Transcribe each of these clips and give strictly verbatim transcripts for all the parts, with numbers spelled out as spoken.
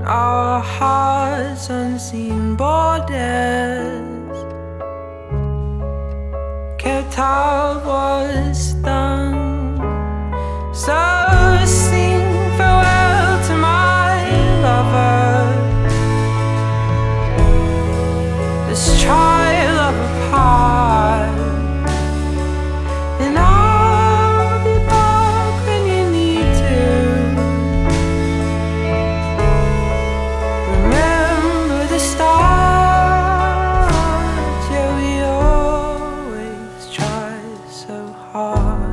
our hearts unseen borders kept out was done. So sing farewell to my lover, this trial of a part, and I'll be back when you need to. Remember the stars, yeah, we always try so hard.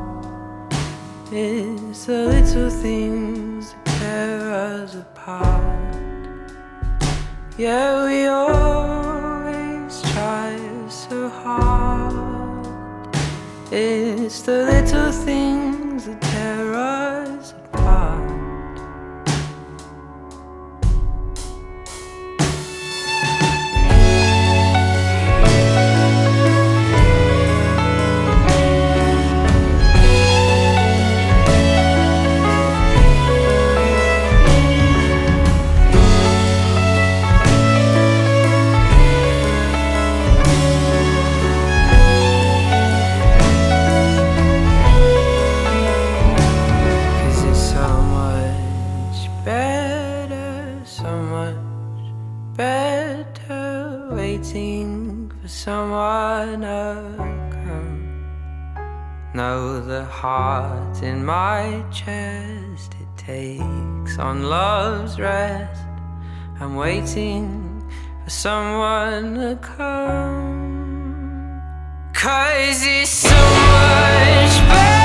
It's the little things that tear us apart. Yeah, we always try so hard. It's the little things that tear us apart. Better waiting for someone to come. Know the heart in my chest, it takes on love's rest. I'm waiting for someone to come. 'Cause it's so much better